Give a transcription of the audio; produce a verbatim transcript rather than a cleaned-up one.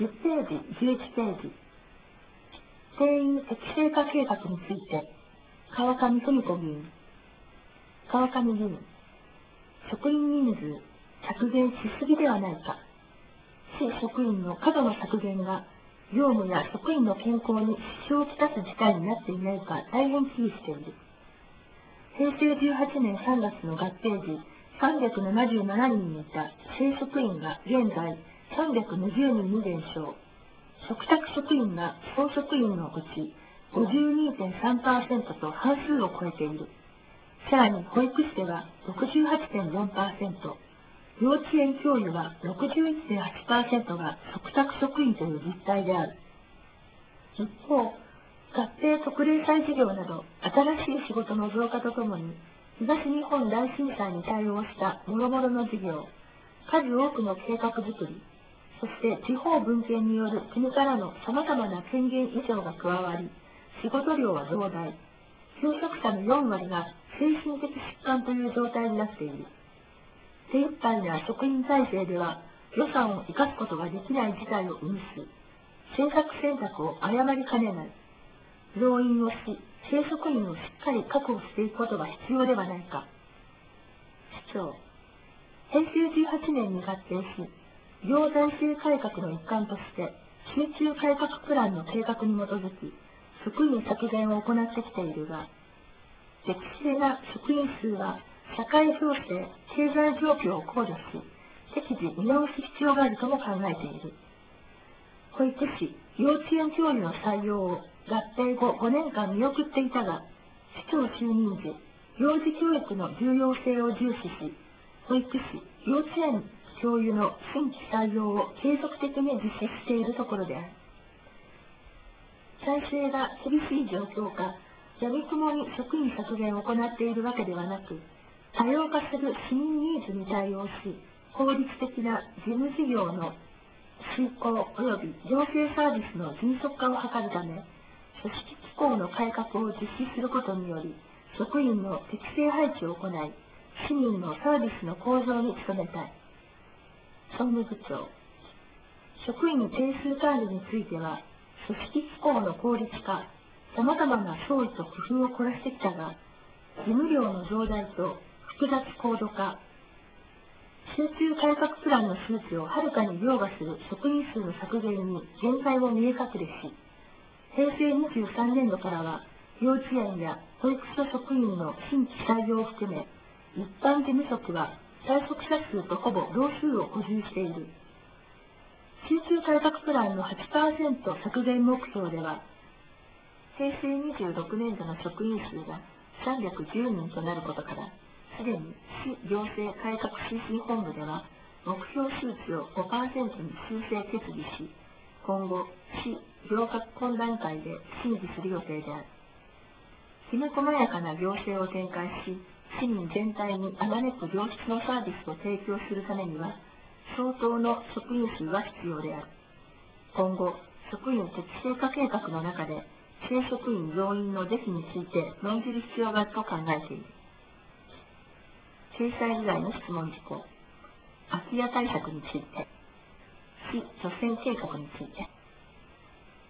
じゅっページ、じゅういちページ。定員適正化計画について、川上文子議員。川上議員。職員人数削減しすぎではないか。市職員の過度の削減が、業務や職員の健康に支障をきたす事態になっていないか大変危惧している。へいせいじゅうはちねんさんがつの合併時、さんびゃくななじゅうななにんいた正職員が現在さんびゃくにじゅうにんに減少。嘱託職員が総職員のうち ごじゅうにてんさんパーセント と半数を超えている。さらに保育士では ろくじゅうはちてんよんパーセント、幼稚園教諭は ろくじゅういってんはちパーセント が嘱託職員という実態である。一方、合併特例債事業など新しい仕事の増加とともに、東日本大震災に対応した諸々の事業、数多くの計画づくり、そして地方分権による国からの様々な権限以上が加わり、仕事量は増大。求職者のよんわりが精神的疾患という状態になっている。手一杯な職員体制では予算を生かすことができない事態を生みす。政策選択を誤りかねない。増員をし、正職員をしっかり確保していくことが必要ではないか。市長、へいせいじゅうはちねんに合併し、行財政改革の一環として、集中改革プランの計画に基づき、職員削減を行ってきているが、適正な職員数は社会情勢、経済状況を考慮し、適時見直す必要があるとも考えている。保育士、幼稚園教諭の採用を合併後ごねんかん見送っていたが、市長就任時、幼児教育の重要性を重視し、保育士、幼稚園教諭の新規採用を継続的に実施しているところである。財政が厳しい状況下、やみくもに職員削減を行っているわけではなく、多様化する市民ニーズに対応し、効率的な事務事業の遂行及び行政サービスの迅速化を図るため、組織機構の改革を実施することにより、職員の適正配置を行い、市民のサービスの向上に努めたい。総務部長、職員定数管理については、組織機構の効率化、様々な創意と工夫を凝らしてきたが、事務量の増大と複雑高度化、集中改革プランの数値をはるかに凌駕する職員数の削減に限界を見え隠れし、へいせいにじゅうさんねんどからは、幼稚園や保育所職員の新規採用を含め、一般事務職は退職者数とほぼ同数を補充している。集中改革プランの はちパーセント 削減目標では、へいせいにじゅうろくねんどの職員数がさんびゃくじゅうにんとなることから、すでに市行政改革推進本部では、目標数値を ごパーセント に修正決議し、今後、市行革懇談会で審議する予定である。きめ細やかな行政を展開し、市民全体にあまねく良質のサービスを提供するためには、相当の職員数は必要である。今後、職員適正化計画の中で、正職員増員の是非について論じる必要があると考えている。掲載以外の質問事項。空き家対策について。市除染計画について。